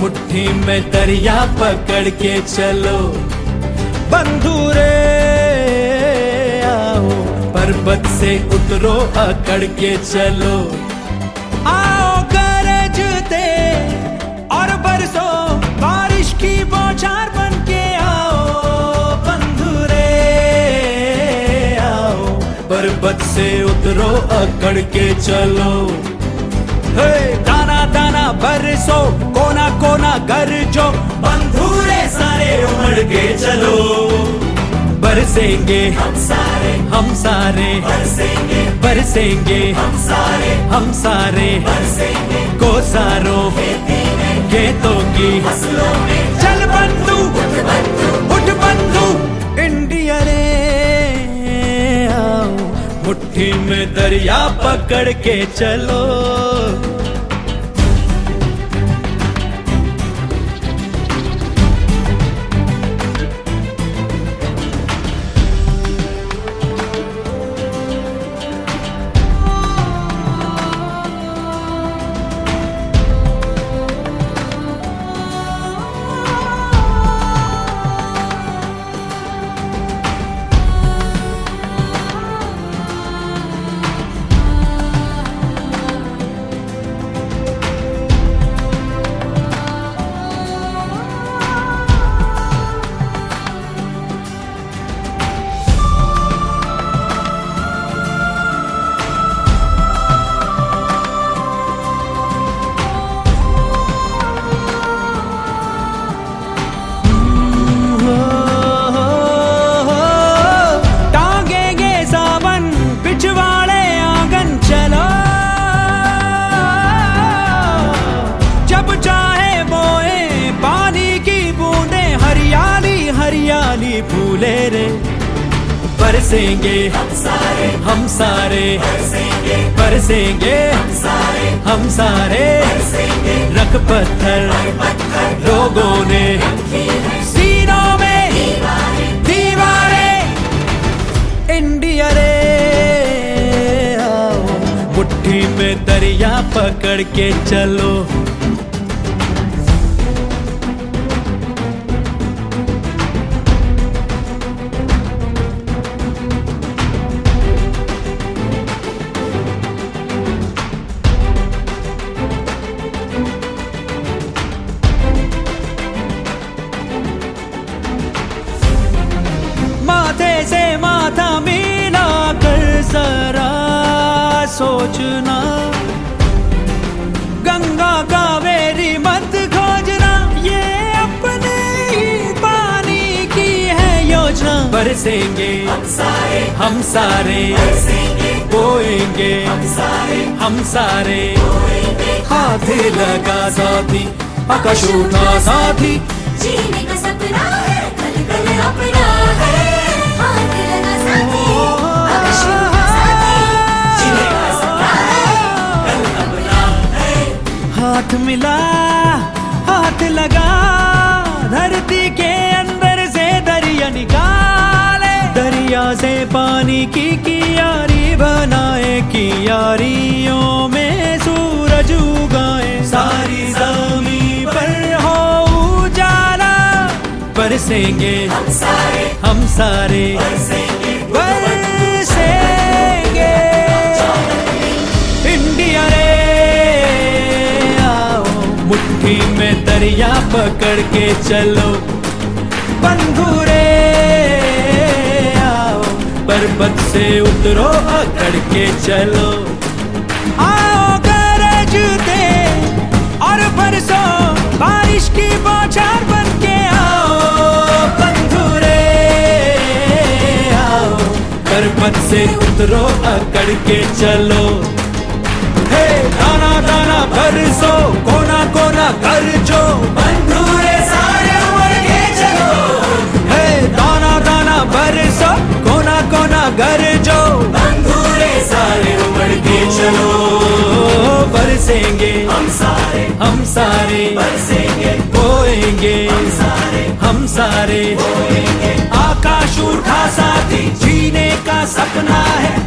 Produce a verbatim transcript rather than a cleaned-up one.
मुट्ठी में दरिया पकड़ के चलो बंधु रे आओ, पर्वत से उतरो अकड़ के चलो। आओ गरजते और बरसो बारिश की बौछार बन के आओ बंधु रे आओ, पर्वत से उतरो अकड़ के चलो। हे दाना दाना बरसो कोना कोना गरजो बंधु रे सारे उमड़ के चलो। बरसेंगे हम सारे हम सारे बरसेंगे बरसेंगे हम सारे हम सारे बरसेंगे कोसारों खेतों की फसलों में। चल बंधु उठ बंधु उठ बंधु इंडिया रे आओ, मुट्ठी में दरिया पकड़ के चलो। हरियाली फूले रे बरसेंगे हम सारे हम सारे बरसेंगे बरसेंगे हम सारे हम सारे बरसेंगे। रख पत्थर लोगों ने सीनों में दीवारे इंडिया रे आओ, मुट्ठी में दरिया पकड़ के चलो। से माथा मिला कर जरा सोचना, गंगा कावेरी मत खोजना, ये अपने ही पानी की है योजना। बरसेंगे हम सारे हम सारे बरसेंगे, बोएंगे हम सारे हम सारे बोएंगे। हाथ लगा साथी आकाश उठा साथी, जीने का सपना है कल कल अपना है। हाथ लगा साथी आकाश उठा साथी, जीने का सपना है कल अपना है। हाथ मिला हाथ लगा, धरती के अंदर से दरिया निकाले, दरिया से पानी की कियारी बनाए, कियारियों में सूरज उगाए, सारी जमीन पर हो उजाला। बरसेंगे हम सारे हम सारे बरसेंगे बरसेंगे इंडिया रे आओ, मुट्ठी में दरिया पकड़ के चलो। बंधु रे आओ, पर्वत से उतरो अकड़ के चलो। आओ गरजते और बरसो बारिश की बौछार बन के आओ। बंधु रे आओ, पर्वत से उतरो अकड़ के चलो। हे दाना दाना बरसो कोना कोना गरजो, बंधु रे सारे उमड़ के चलो। हे दाना दाना बरसो कोना कोना गरजो, बंधु रे सारे उमड़ के चलो। बरसेंगे हम सारे हम सारे बरसेंगे, बोएंगे हम सारे हम सारे बोएंगे। आकाश उठा साथी, जीने का सपना है